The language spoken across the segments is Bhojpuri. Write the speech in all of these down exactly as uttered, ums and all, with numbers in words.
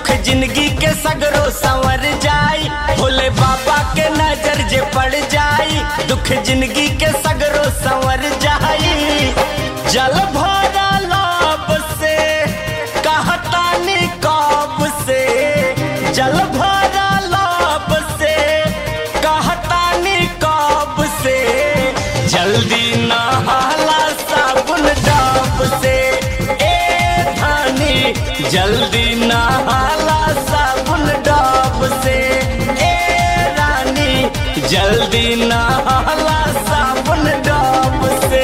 दुख जिंदगी के सगरो संवर जाई, भोले बाबा के नजर जे पड़ जाई, दुख जिंदगी के सगरो संवर जाई। जल भरा लाभ से कहतानी कब से, जल भरा लाभ से कहतानी कब से, जल्दी नहाला साबुन डाब से ए धानी, जल्दी नहाला साबुन डाब से ए रानी, जल्दी नहाला साबुन डाब से।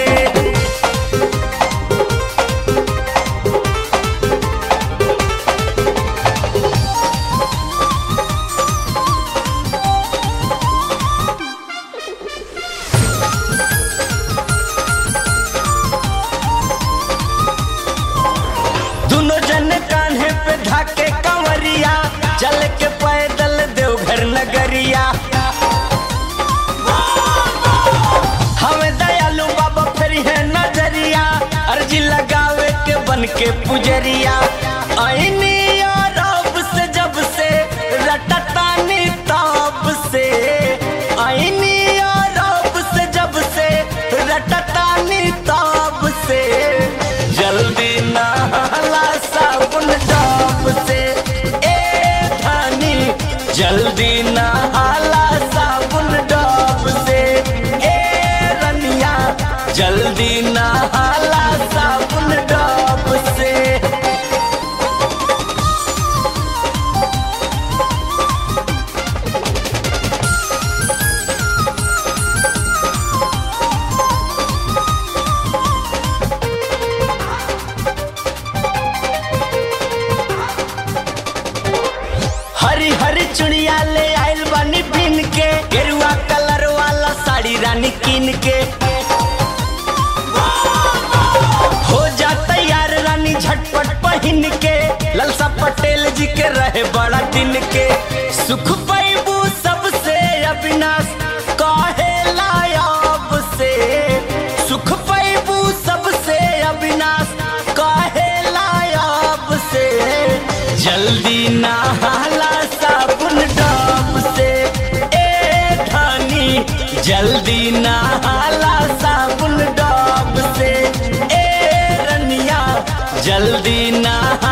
दोनों जन कान्हे पे धाके कंवरिया, चल के पैदल देवघर नगरिया। हमें दयालु बाबा फिर है नजरिया, अर्जी लगावे के बन के पुजरिया। आईनी और रब से जब से रटतानी ताब से, आईनी और रब से जब से रटतानी ताब से, जल्दी नहाला साबुन डाब से ए धानी, जल्दी नहाला साबुन डाब से ए रनिया, जल्दी नहाला साबुन डाब से। हरी हरी चुड़िया ले आइल बानी बिन के, गेरुआ कलर वाला साड़ी रानी किन के। हो जा तैयार रानी झटपट पहन के, ललसा पटेल जी के रहे बड़ा दिन के। सुख पैबू सबसे अविनाश काहे लायाब से, सुख पैबू सबसे अविनाश काहे लायाब से, जल्दी नहाला साबुन डाब से ए धानी, जल्दी नहाला साबुन डाब से ए रनिया, जल्दी नहा